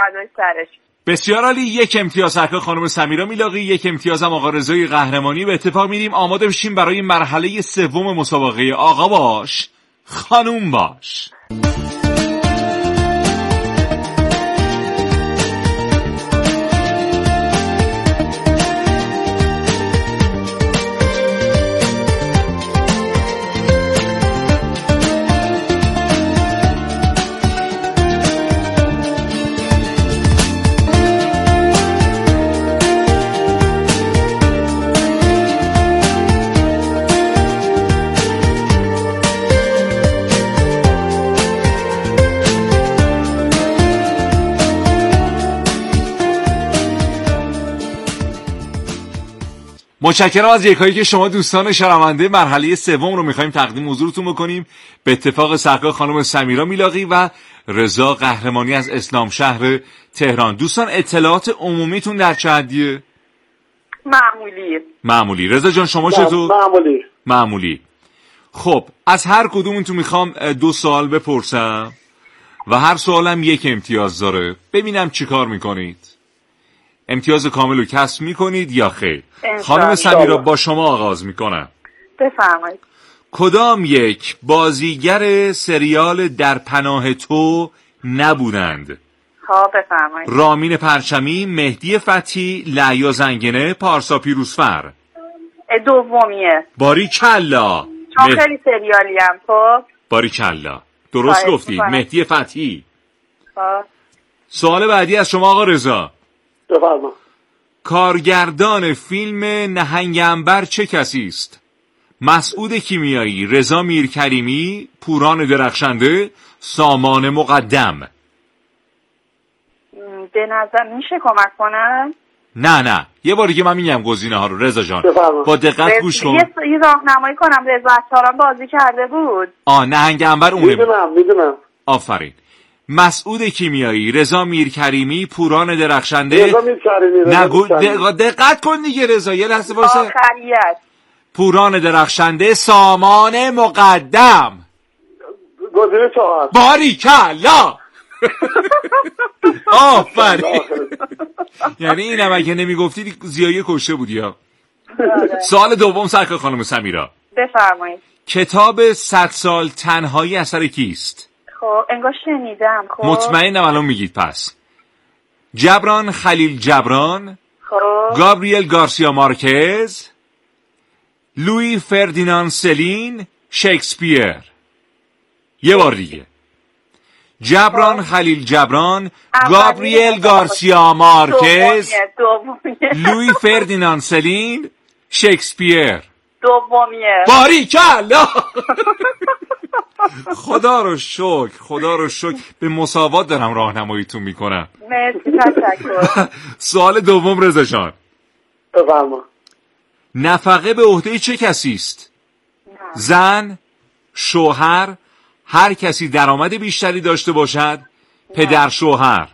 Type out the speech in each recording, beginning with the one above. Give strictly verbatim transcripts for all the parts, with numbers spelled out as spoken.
فردای سرش. بسیار عالی. یک امتیاز سرکار خانم سمیرا میلاقی، یک امتیاز هم آقا رضای قهرمانی. به اتفاق میریم آماده بشیم برای مرحله سوم مسابقه. آقا باش، خانوم باش. متشکرم از یکایی که شما دوستان شنونده مرحله سوم رو می‌خوایم تقدیم حضورتون بکنیم. به اتفاق سرکار خانم سمیرا میلاقی و رضا قهرمانی از اسلام شهر تهران. دوستان اطلاعات عمومیتون در چه حدیه؟ معمولی. معمولی. رضا جان شما چطور؟ معمولی. معمولی. خب از هر کدومتون میخوام دو سوال بپرسم و هر سوالم یک امتیاز داره. ببینم چی کار میکنید. امتیاز کامل رو کسب میکنید یا خیر؟ خانم سمیرا با شما آغاز میکنم. بفرمایید. کدام یک بازیگر سریال در پناه تو نبودند؟ ها بفرمایید. رامین پرچمی، مهدی فتحی، لعیا زنگنه، پارسا پیروزفر. دومیه. باریکلا. چون مه... خیلی سریالی هم تو. باریکلا. درست گفتی. مهدی فتحی. ها. سوال بعدی از شما آقا رضا. بفرما. کارگردان فیلم نهنگ عنبر چه کسی است؟ مسعود کیمیایی، رضا میرکریمی، پوران درخشنده، سامان مقدم. به نظر میشه کمک کنم؟ نه نه یه بار دیگه من میگم گزینه ها رو رضا جان. بفرما. با دقت گوش کن. یه راهنمایی کنم. رضا عطاران بازی کرده بود. آ نهنگ عنبر اونه. میدونم میدونم. آفرین. مسعود کیمیایی، رضا میرکریمی، پوران درخشنده. رضا میرکریمی. نگو دق... دقت کن دیگه رضا یه لحظه واسه. آخریت. پوران درخشنده، سامان مقدم. گزینه چهار. باریکلا. آفرین. یعنی اینم اگه نمیگفتی زیایی کشته بودی ها. سوال دوم سرکار خانم سمیرا. بفرمایید. کتاب صد سال تنهایی اثر کیست؟ خب انگار شنیدم. خب مطمئنم الان میگید پس. جبران خلیل جبران، خب گابریل گارسیا مارکز، لوی فردیناند سلین، شکسپیر. یه بار دیگه. جبران خلیل جبران، گابریل گارسیا مارکز، لوی فردیناند سلین، شکسپیر. دومیه. باریکلا. خدا رو شکر، خدا رو شکر به مساوات دارم راهنماییتون میکنم. مرسی تشکر. سوال دوم رضا جان. بفرما. نفقه به عهده چه کسی است؟ زن، شوهر، هر کسی درآمد بیشتری داشته باشد، پدر شوهر.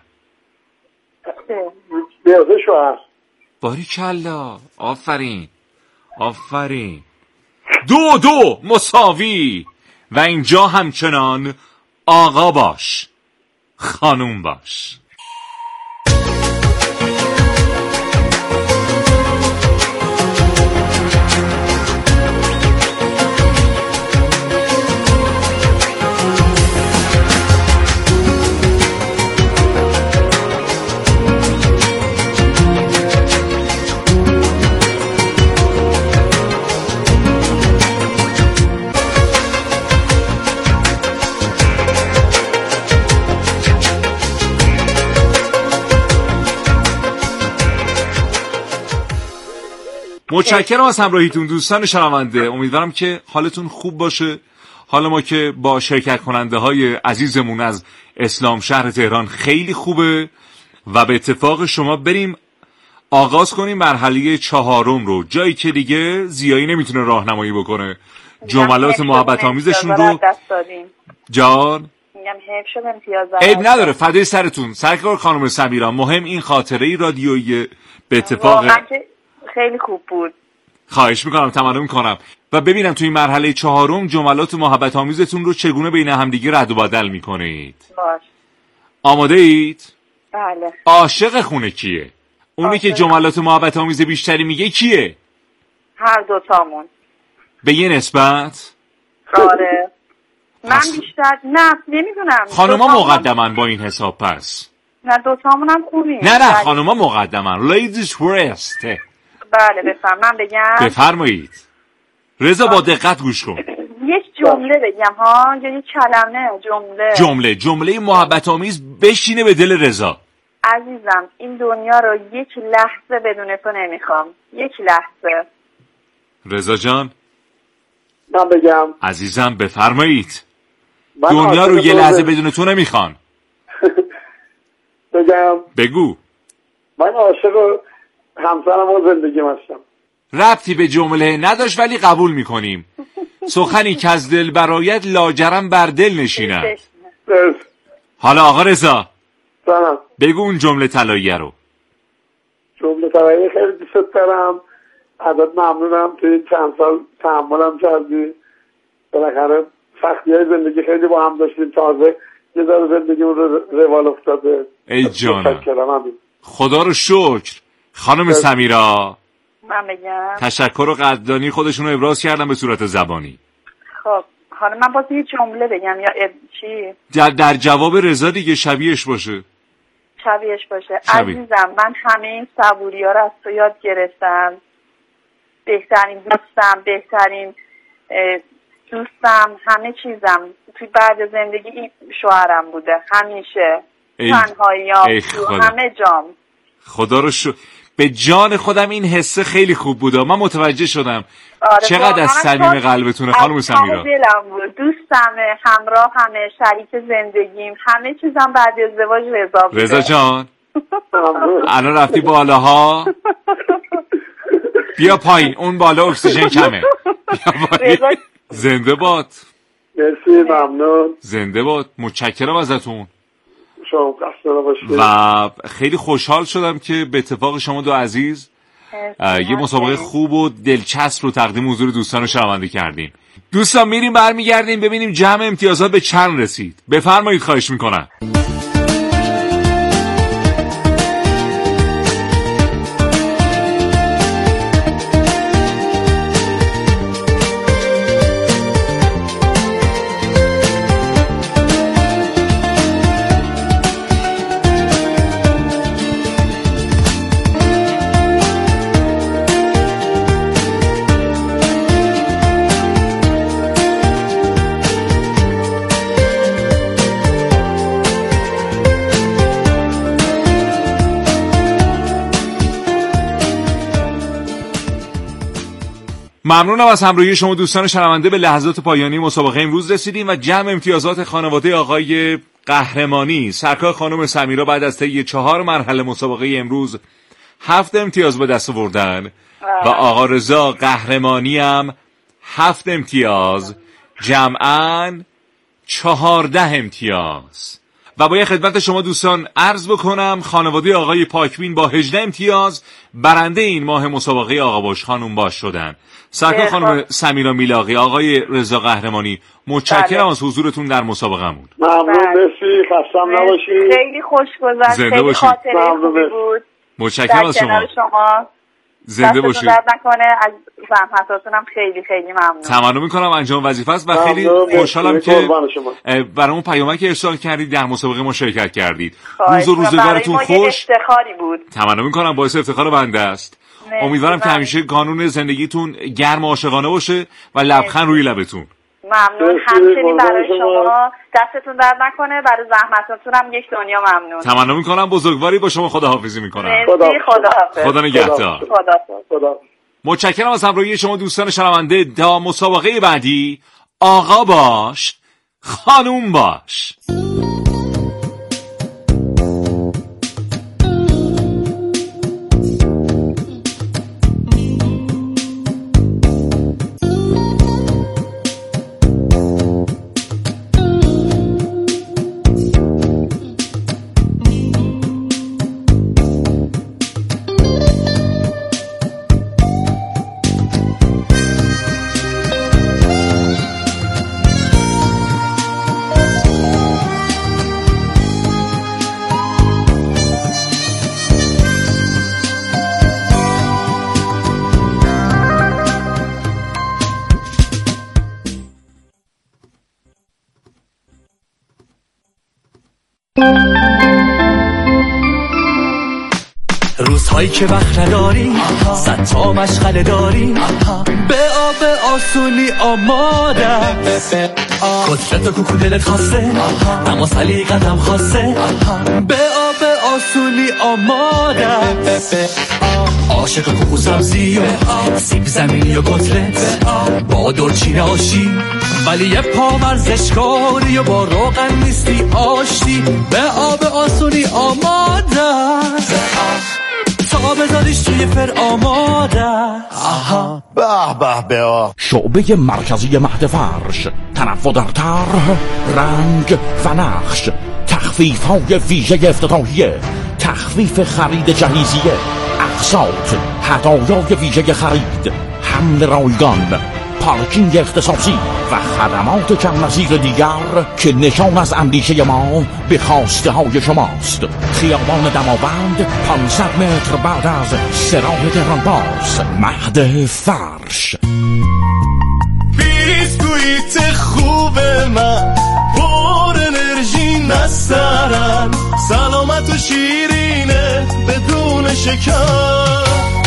به عهده شوهر. باریکلا. آفرین آفرین. دو دو مساوی. و اینجا همچنان آقا باش، خانوم باش. متشکرم از همراهیتون دوستان شنونده. امیدوارم که حالتون خوب باشه. حالا ما که با شرکت کننده های عزیزمون از اسلام شهر تهران خیلی خوبه و به اتفاق شما بریم آغاز کنیم مرحله چهارم رو، جایی که دیگه زیایی نمیتونه راهنمایی بکنه. جملات محبت آمیزشون رو جان میگم حیف شد امتیاز عیب نداره، فدای سرتون سرکار خانم سمیرا. مهم این خاطره رادیویی به اتفاق خیلی خوب بود. خواهش میکنم، تمنا میکنم. و ببینم توی مرحله چهارم جملات محبت آمیزتون رو چگونه بین همدیگه رد و بدل میکنید. باش. آماده اید؟ بله. عاشق خونه کیه؟ اونی که جملات محبت آمیز بیشتری میگه کیه؟ هر دوتامون. به یه نسبت؟ آره. من پس... بیشتر نه نمیدونم. خانوما مقدمن با این حساب پس. نه دوتامون هم خوبیم. نه نه خانوما مقدمن. Ladies first. بله بفرم من بگم. بفرمایید. رضا با دقت گوش کن. یک جمله بگم ها یا یک کلمه جمله؟ جمله جمله محبت آمیز بشینه به دل رضا. عزیزم این دنیا رو یک لحظه بدون تو نمیخوام. یک لحظه. رضا جان من بگم. عزیزم بفرمایید. دنیا رو یه لحظه بدون تو نمیخوان. بگم. بگو. من عاشق همسرم و زندگیم هستم. ربطی به جمله نداشت ولی قبول میکنیم. سخنی که از دل برایت لاجرم بر دل نشیند. حالا آقا رضا سلام. بگو اون جمله طلاییه رو. جمله طلاییه خیلی دوست دارم. ازت ممنونم تو این چند سال تحملم کردی. بالاخره سختی‌های زندگی خیلی با هم داشتیم، تازه یه ذره زندگیمون رو روال افتاده. ای جانم خدا رو شکر. خانم سمیرا من بگم. تشکر و قدردانی خودشون رو ابراز کردن به صورت زبانی. خب حالا من باز یه جمله بگم یا اب... چی؟ در, در جواب رضا دیگه شبیهش باشه. شبیهش باشه. شبیه. عزیزم من همه این صبوری ها رو از تو یاد گرفتم. بهترین دوستم، بهترین دوستم، همه چیزم توی بعد زندگی این شوهرم بوده همیشه. تنهاییام همه جام. خدا رو شو به جان خودم این حسه خیلی خوب بوده. من متوجه شدم. آره چقدر از صمیم قلبتونه خانم سمیرا. دلم بود. دوستمه، همراه همه، شریک زندگیم، همه چیزم بعد ازدواج رضا بوده. رضا جان الان رفتی بالاها. بیا پایین اون بالا اکسیژن کمه. رضا زنده باد. مرسی ممنون. زنده باد. متشکرم ازتون. شما قصد باشید. و خیلی خوشحال شدم که به اتفاق شما دو عزیز یه مسابقه خوب و دلچسب رو تقدیم حضور دوستان و شنونده کردیم. دوستان میریم برمیگردیم ببینیم جمع امتیازات به چند رسید. بفرمایید خواهش میکنم. ممنونم از همراهی شما دوستان شنونده. به لحظات پایانی مسابقه امروز رسیدیم و جمع امتیازات خانواده آقای قهرمانی سرکار خانم سمیرا بعد از طی چهار مرحله مسابقه امروز هفت امتیاز به دست آوردن و آقا رضا قهرمانی هم هفت امتیاز، جمعاً چهارده امتیاز. و باید خدمت شما دوستان عرض بکنم خانواده آقای پاکبین با هجده امتیاز برنده این ماه مسابقه آقا باش خانوم باش شدن. سرکار خانم سمیرا میلاقی، آقای رضا قهرمانی، متشکرم از حضورتون در مسابقه‌مون. ممنون. مرسی. خستم نباشید. خیلی خوش گذشت. خیلی خاطره خوبی بود. متشکرم از شما. شما زنده باشید. درد نکنه. از زحمتاتونم خیلی خیلی ممنون. تمنا میکنم انجام وظیفه است و خیلی خوشحالم که برامون پیامک ارسال کردید در مسابقه ما شرکت کردید. روز و روزگارتون خوش. افتخاری بود. تمنا میکنم باعث افتخار بنده است. امیدوارم که همیشه قانون زندگیتون گرم و عاشقانه باشه و لبخند روی لبتون. ممنون. همچنین برای شما دستتون درد نکنه. برای زحمتاتون هم یک دنیا ممنون. تمنا میکنم بزرگواری با شما خداحافظی میکنم. مرسی. خداحافظ. خدا نگهدار. خدا. متشکرم از همراهی شما دوستان شنونده. تا مسابقه بعدی آقا باش خانوم باش. توی که وقت نداری صد تا مشغله داری به آب آسونی آماده کتلت و کوکو دلت خواسته اما سلیقتم خواسته به آب آسونی آماده عاشق کوکو سبزی و سیب زمینی و کتلت با دورچین آشی ولی یه پا ورزشکاری و با روغن نیستی آشتی به آب آسونی آماده تا بذاریش توی فر آماده آها به به به شعبه مرکزی مهد فرش تنوع در طرح رنگ و نقش تخفیف های ویژه افتتاحیه تخفیف خرید جهیزیه اقساط هدایای ویژه خرید حمل رایگان پارکینگ اختصاصی و خدمات کم نظیر دیگر که نشان از اندیشه ما به خواسته های شماست. خیابان دماوند پانصد متر بعد از سراح تهران باز مهد فرش. بیسکویت خوب من پر انرژی نسترن سلامت و شیرینه بدون شکر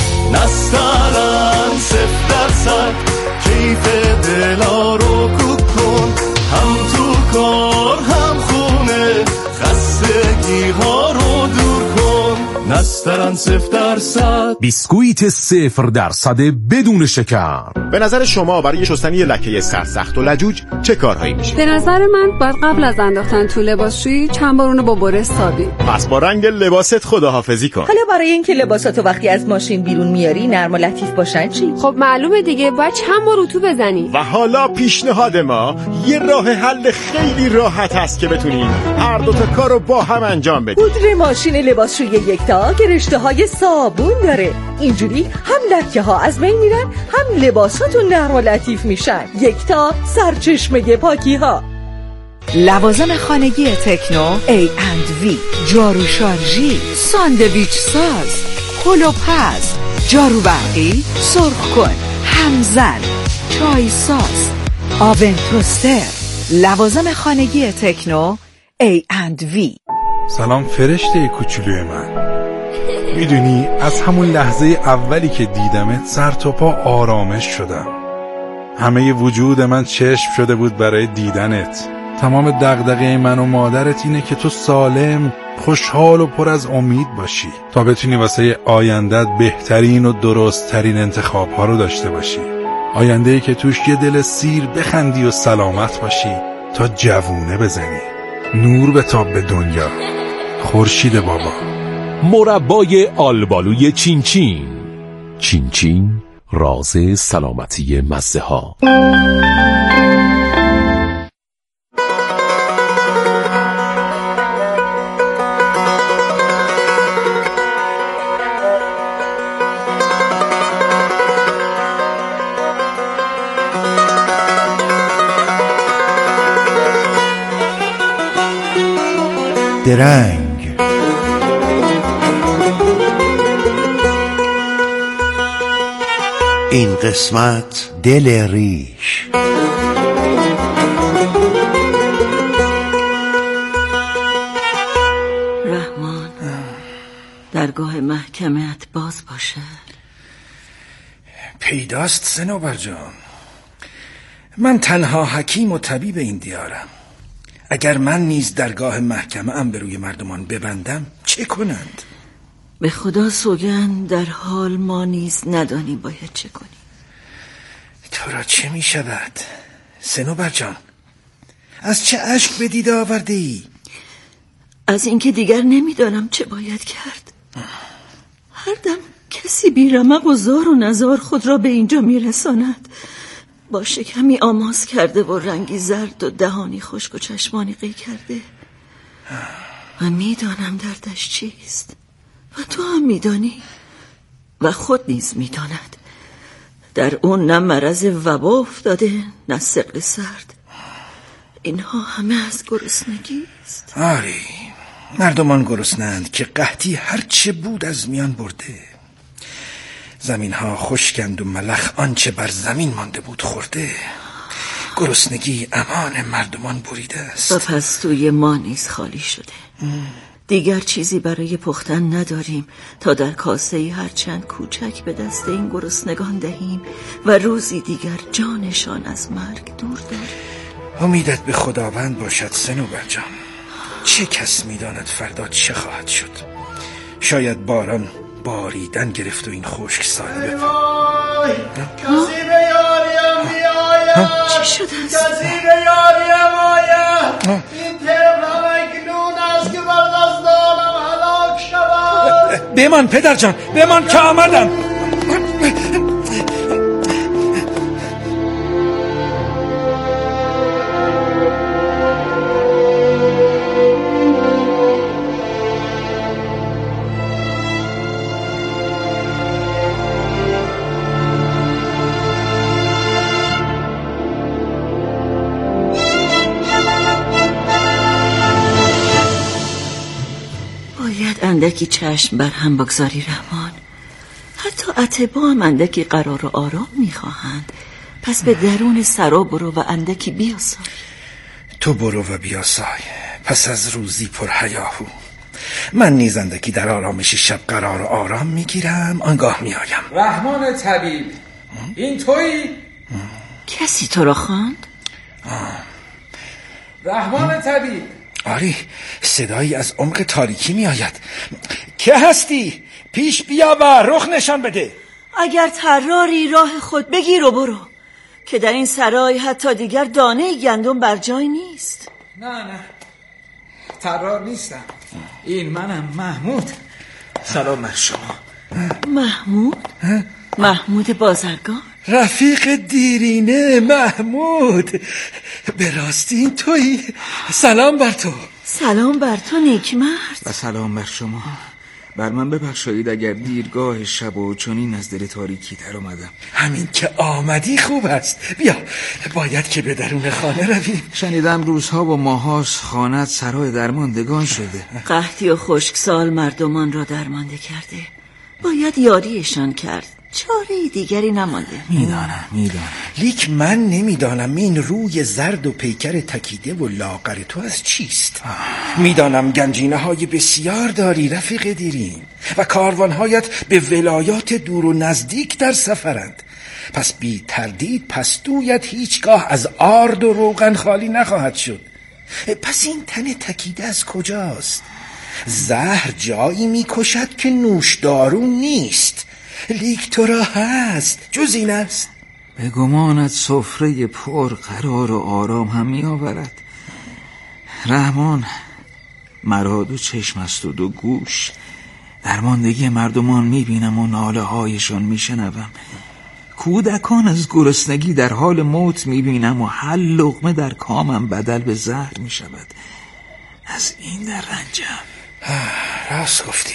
نسترن صفر درصد کیف دلا رو کن هم تو کار هم خونه خستگی ها رو دور کن نسترن صفر درصد بیسکویت صفر درصد بدون شکر. به نظر شما برای شستن یه لکه سرسخت و لجوج چه کارهایی میشه؟ به نظر من باید قبل از انداختن تو لباسشویی چند بار اونو با بره سابی. پس با رنگ لباست خداحافظی کن. حالا برای اینکه لباساتو وقتی از ماشین بیرون میاری نرم و لطیف باشن چی؟ خب معلومه دیگه باید چند بار اتو بزنی. و حالا پیشنهاد ما یه راه حل خیلی راحت هست که بتونین هر دو تا کارو با هم انجام بدین. پودر ماشین لباسشویی یکتا که رشته های صابون داره. اینجوری هم لکه ها از بین میرن هم لباساتون نرم و لطیف میشن. یکتا سرچشمه پاکی ها. لوازم خانگی تکنو ای اند وی جارو شارژی ساندویچ ساز کلوپز جارو برقی سرخ کن همزن چای ساز آون توستر. لوازم خانگی تکنو ای اند وی. سلام فرشته کوچولوی من. میدونی از همون لحظه اولی که دیدمت سر تا پا آرامش شدم. همه وجود من چشم شده بود برای دیدنت. تمام دغدغه من و مادرت اینه که تو سالم، خوشحال و پر از امید باشی تا بتونی واسه آیندت بهترین و درستترین انتخاب ها رو داشته باشی. آینده‌ای که توش یه دل سیر بخندی و سلامت باشی تا جوونه بزنی. نور بتاب به دنیا. خورشید بابا. مربای آلبالوی چین چین. چین چین راز سلامتی مزه ها. درنگ این قسمت دل ریش. رحمان درگاه محکمت باز باشه. پیداست صنوبر جان، من تنها حکیم و طبیب این دیارم. اگر من نیز درگاه محکمه ام به روی مردمان ببندم چه کنند؟ به خدا سوگند در حال ما نیز ندانیم باید چه کنیم. تو را چه می شود صنوبر جان؟ از چه اشک به دیده آورده ای؟ از اینکه دیگر نمیدانم چه باید کرد. هر دم کسی بی رمق و زار و نزار خود را به اینجا میرساند. با شکمی آماس کرده و رنگی زرد و دهانی خشک و چشمانی قی کرده و میدانم دردش چیست و تو هم میدانی و خود نیز میداند. در اون نه مرض وبا افتاده نه ثقل سرد. اینها همه از گرسنگی است. آری مردمان گرسنند که قحطی هر چه بود از میان برده. زمین ها خشکند و ملخ آنچه بر زمین مانده بود خورده. گرسنگی امان مردمان بریده است و پس توی ما نیز خالی شده. دیگر چیزی برای پختن نداریم تا در کاسه هرچند کوچک به دست این گرسنگان دهیم و روزی دیگر جانشان از مرگ دور داریم. امیدت به خداوند باشد صنوبر جان. چه کس میداند فردا چه خواهد شد؟ شاید باران باریدن گرفت و این خشک سالی بپرد. کسی به یاریم بیاید، چی شده است؟ کسی به یاریم آید. این طفلم اکنون است که بر دستانم هلاک شود. بمان پدر جان، بمان که آمدم. اندکی چشم بر هم بگذاری رحمان. حتی اتباع هم اندکی قرار و آرام میخواهند. پس به درون سرا برو و اندکی بیاسای. تو برو و بیاسای. پس از روزی پر هیاهو من نیز اندکی در آرامش شب قرار و آرام میگیرم، آنگاه میایم. رحمان طبیب، این تویی؟ کسی تو را خواند؟ رحمان طبیب. آری، صدایی از عمق تاریکی می آید. که هستی؟ پیش بیا و رخ نشان بده. اگر طراری راه خود بگیر و برو، که در این سرای حتی دیگر دانه گندم بر جای نیست. نه نه، طرار نیستم. این منم، محمود. سلام بر شما. محمود؟ محمود بازرگان؟ رفیق دیرینه محمود. به راستی این تویی؟ سلام بر تو. سلام بر تو نیکمرد. و سلام بر شما. بر من ببخشید اگر دیرگاه شب و چنین از دل تاریکی در آمدم. همین که آمدی خوب است. بیا، باید که به درون خانه رویم. شنیدم روزها و ماهاست خانت سرای درماندگان شده. قحطی و خشکسال مردمان را درمانده کرده. باید یاریشان کرد. چاره دیگری نمانده. میدانم میدانم لیک من نمیدانم این روی زرد و پیکر تکیده و لاغر تو از چیست. میدانم گنجینه های بسیار داری رفیق دیرین و کاروانهایت به ولایات دور و نزدیک در سفرند. پس بی تردید پستویت هیچگاه از آرد و روغن خالی نخواهد شد. پس این تن تکیده از کجاست؟ زهر جایی میکشد که نوشدارو نیست، لیک تو را هست. جز این است؟ به گمانت سفره پر قرار و آرام هم می آورد. رحمان، مرا دو چشم است و دو گوش. درماندگی مردمان می بینم و ناله هایشان می شنوم. کودکان از گرسنگی در حال موت می بینم و هر لقمه در کامم بدل به زهر می شود. از این در رنجم. راست گفتی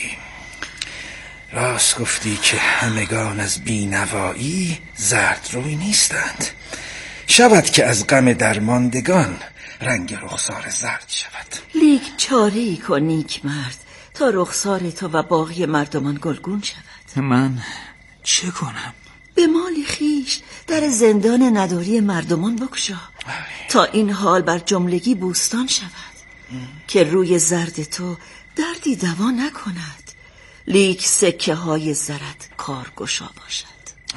راست گفتی که همگان از بینوایی زرد روی نیستند. شود که از غم درماندگان رنگ رخسار زرد شود. لیک چاره‌ای کن نیکمرد تا رخسار تو و باقی مردمان گلگون شود. من چه کنم؟ به مال خیش در زندان نداری مردمان بگشا تا این حال بر جملگی بوستان شود. که روی زرد تو دردی دوا نکند، لیک سکه های زرد کارگشا باشد.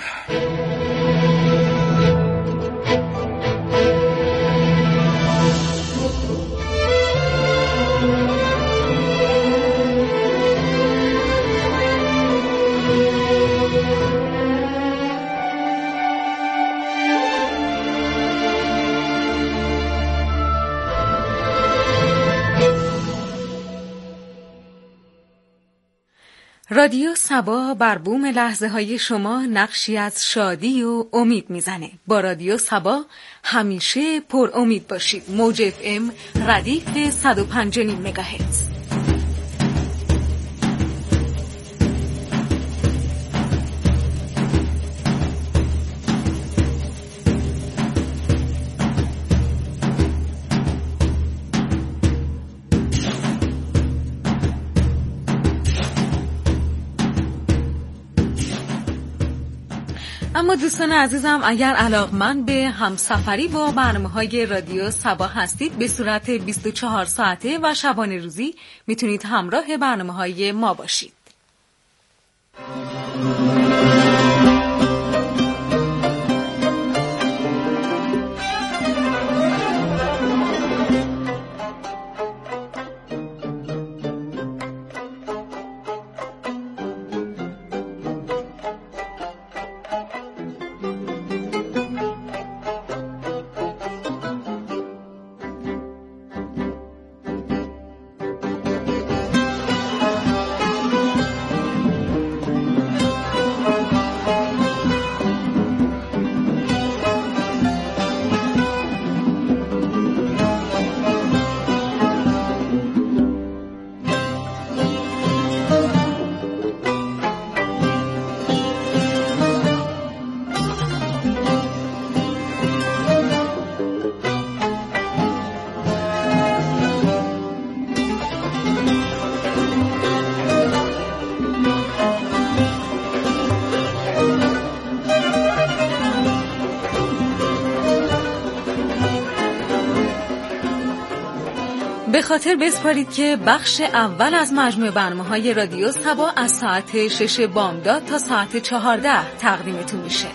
رادیو صبا بر بوم لحظه های شما نقشی از شادی و امید میزنه. با رادیو صبا همیشه پر امید باشید. موج اف ام ردیف صد و پنج و نیم مگاهرتز. اما دوستان عزیزم اگر علاقمند به همسفری با برنامه‌های رادیو صبا هستید به صورت بیست و چهار ساعته و شبانه روزی میتونید همراه برنامه‌های ما باشید. به خاطر بسپارید که بخش اول از مجموع برنامه‌های رادیو صبا از ساعت شش بامداد تا ساعت چهارده تقدیمتون میشه.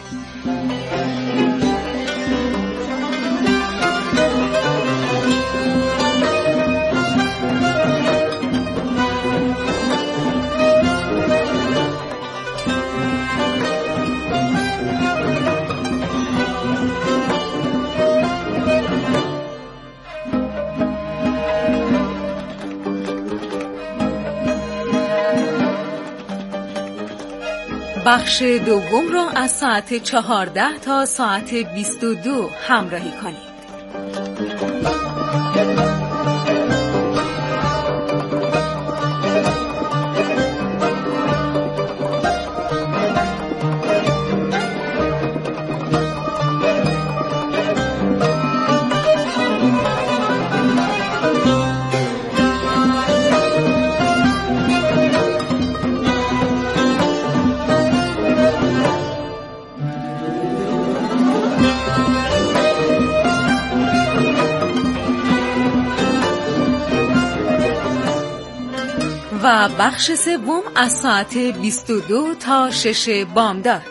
بخش دوم را از ساعت چهارده تا ساعت بیست و دو همراهی کنید. و بخش سوم از ساعت بیست و دو تا شش بامداد.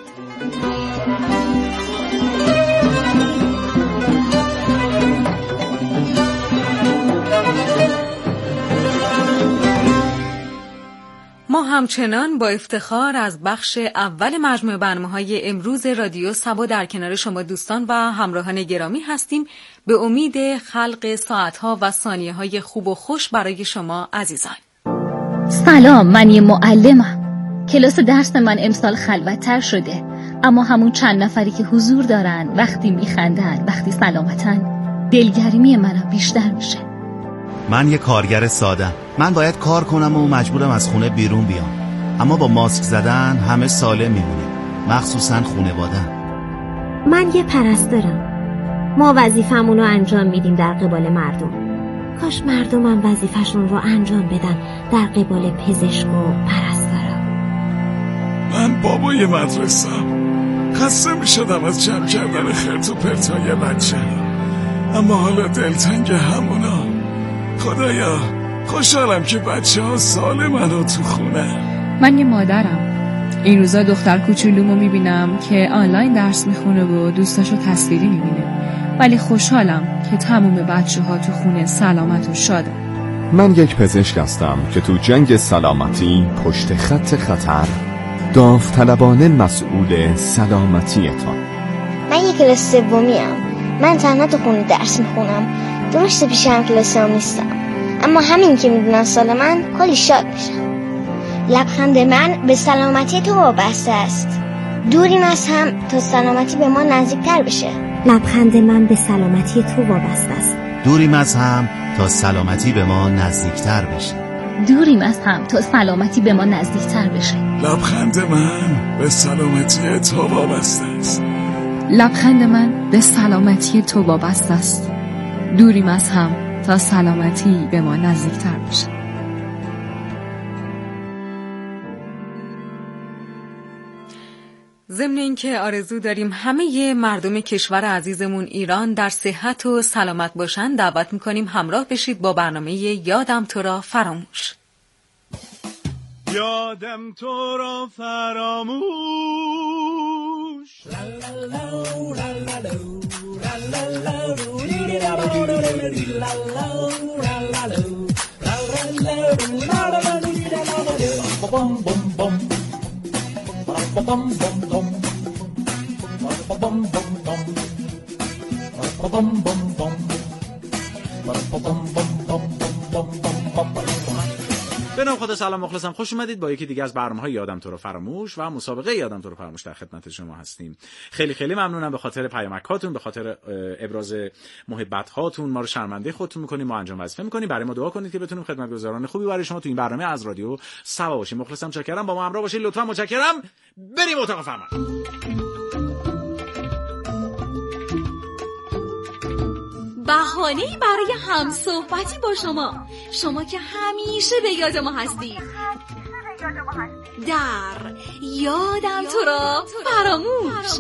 ما همچنان با افتخار از بخش اول مجموع برنامه‌های امروز رادیو صبا در کنار شما دوستان و همراهان گرامی هستیم، به امید خلق ساعت‌ها و ثانیه‌های خوب و خوش برای شما عزیزان. سلام، من یه معلمم. کلاس درس من امسال خلوت‌تر شده، اما همون چند نفری که حضور دارن وقتی میخندن، وقتی سلامتن، دلگرمی منم بیشتر میشه. من یه کارگر سادم. من باید کار کنم و مجبورم از خونه بیرون بیام، اما با ماسک زدن همه سالم میمونیم، مخصوصا خانواده‌ام. من یه پرستارم. ما وظیفمون رو انجام میدیم در قبال مردم. کاش مردمم وظیفه‌شون رو انجام بدن در قبال پزشک و پرستارا. من بابای مدرسه‌ام. خسته میشدم از جمع کردن خرت و پرتای بچه، اما حالا دلتنگ همونا. خدایا خوشحالم که بچه ها سالمن و تو خونه. من یه مادرم. این روزا دختر کوچولومو میبینم که آنلاین درس میخونه و دوستاشو تصویری میبینه، ولی خوشحالم که تموم بچه ها تو خونه سلامت و شادن. من یک پزشک هستم که تو جنگ سلامتی پشت خط خطر داوطلبانه مسئول سلامتیتان. من یک کلاس سومیم. من تنها تو خونه درس میخونم. درسته پیشم کلاسام نیستم، اما همین که میدونن سال من کلی شاد میشم. لبخند من به سلامتی تو وابسته است. دوریم از هم تا سلامتی به ما نزدیکتر بشه. لبخند من به سلامتی تو وابسته است. دوریم از هم تا سلامتی به ما نزدیکتر بشه. دوریم از هم تا سلامتی به ما نزدیکتر بشه. لبخند من به سلامتی تو وابسته است. لبخند من به سلامتی تو وابسته است. دوریم از هم تا سلامتی به ما نزدیکتر بشه. ضمن اینکه آرزو داریم همه مردم کشور عزیزمون ایران در صحت و سلامت باشن، دعوت میکنیم همراه بشید با برنامه یادم تو را فراموش. یادم تو را فراموش به نام خدا، سلام مخلصم، خوش اومدید با یکی دیگه از برنامه‌های یادم تو رو فراموش و مسابقه یادم تو رو فراموش در خدمت شما هستیم. خیلی خیلی ممنونم به خاطر پیامک‌هاتون، به خاطر ابراز محبت هاتون. ما رو شرمنده خودتون می‌کنیم، ما انجام وظیفه می‌کنیم. برای ما دعا کنید که بتونیم خدمتگزاران خوبی برای شما تو این برنامه از رادیو سبا باشیم. مخلصم، چاکرم، با ما همراه باشید لطفاً، متشکرم. بریم اتاق فرمان. بهانه‌ای برای هم صحبتی با شما، شما که همیشه به یاد ما هستید. در یادم تو را فراموش.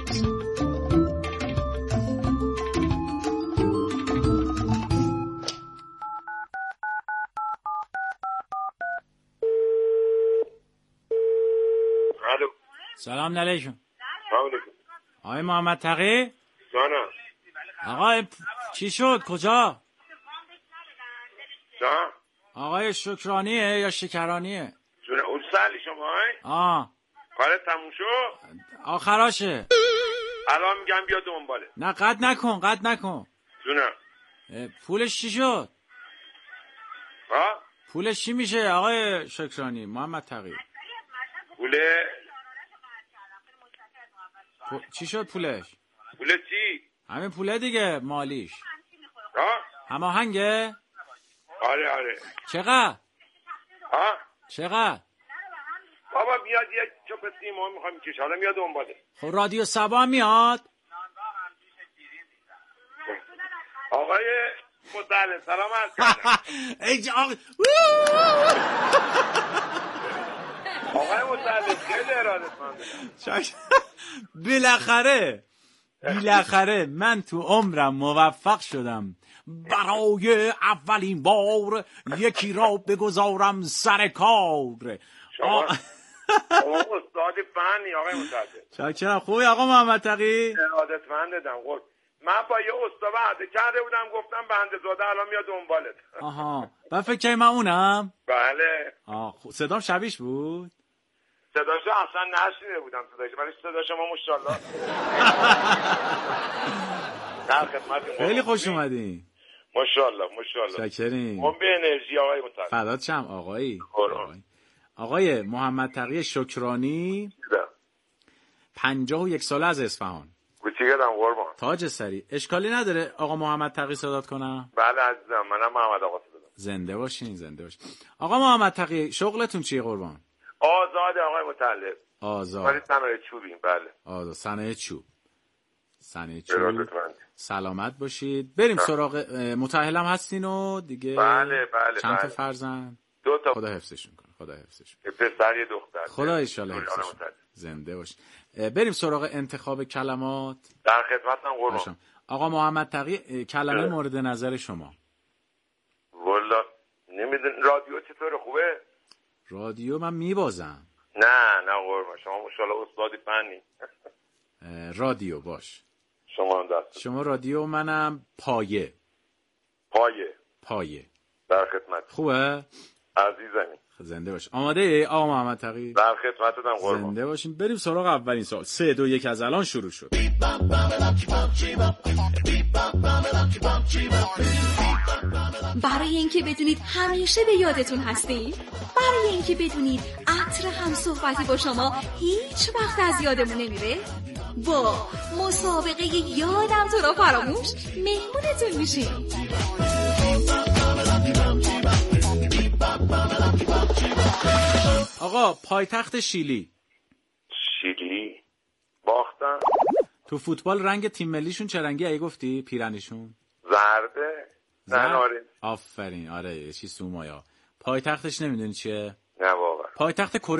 الو. سلام علیکم. سلام علیکم. آقای محمد تقی؟ جانم. آقای چی شد؟ کجا؟ جان؟ آقای شکرانیه یا شکرانیه؟ جونه اصلی شما های؟ آه کارت تموم شد؟ آخراشه. الان میگم بیا دنباله. نه قد نکن قد نکن. جونم. پولش چی شد؟ ها؟ پولش چی میشه آقای شکرانی محمد تقی؟ پوله پو... چی شد پولش؟ پوله چی؟ همین پوله دیگه، مالیش. ها؟ هماهنگه؟ آره آره. چقدر؟ ها؟ چقدر؟ بابا میاد یه چوب سیما میخوام کش، حالا میاد دنباله. خب رادیو سبا میاد؟ آقای مطلع سلام عرض کردم. ای آقا آقای مطلع خیلی ارادتمندم. بالاخره بالاخره من تو عمرم موفق شدم برای اولین بار یکی را بگذارم سر کار. شما شما استاد فنی آقای مطلع. چاکرم. خوبی آقا محمد تقی؟ ارادتمندم. خب من با یه استاد وعده کرده بودم، گفتم بنده زاده الان میاد دنبالت. آها و فکر کنی من اونم؟ بله. آه صدام شبیش بود؟ صداشو اصلا نشنیده بودم صداشو، ولی صدا شما ماشاءالله. در خدمتتون. خیلی خوش اومدین. ماشاءالله ماشاءالله. شکرین. اون به انرژی آقای مطلع. فدات شم آقایی. آقای. آقای محمد تقی شکرانی پنجاه و یک ساله از اصفهان. کوچیکم قربان. تاج سری. اشکالی نداره آقا محمد تقی صدات کنم؟ بله عزیزم، منم محمد آقا صدات. زنده باشین زنده باشین. آقا محمد تقی شغلتون چیه قربان؟ آزاد آقای مطلع. آزاد. ولی صنایع چوبیم. بله. آزاد صنایع چوب. صنایع چوب. سلامت باشید. بریم سراغ متأهلم هستین و دیگه. بله بله. چند تا بله. فرزند؟ دو تا. خدا حفظشون کنه. خدا حفظشون. پسر یه دختر. خدا ان شاء الله حفظشون. زنده باش. بریم سراغ انتخاب کلمات. در خدمتم قربان. آقا محمد تقی کلمه مورد نظر شما. والا نمیدون رادیو چطوره، خوبه؟ رادیو من میبازم. نه نه قربان، شما ماشاءالله استاد فنی. رادیو باش. شما هم دست. شما رادیو، منم پایه. پایه. پایه. در خدمت. خوبه؟ عزیزمی. زنده باش. آماده ای آقا محمد تقی؟ در خدمتتم قربان. زنده باشیم. بریم سراغ اولین سوال. سه دو یک از الان شروع شد. برای اینکه بدونید همیشه به یادتون هستیم، برای اینکه بدونید عطر هم صحبتی با شما هیچ وقت از یادمون نمیره، با مسابقه یادم تو را فراموش مهمونتون میشیم. آقا پایتخت شیلی. شیلی باختن. تو فوتبال رنگ تیم ملیشون چه رنگی ای گفتی پیرنشون؟ زرده. زرد. آفرین. آره چی سومایا. پایتختش نمیدونی چیه؟ نه واقعا. پایتخت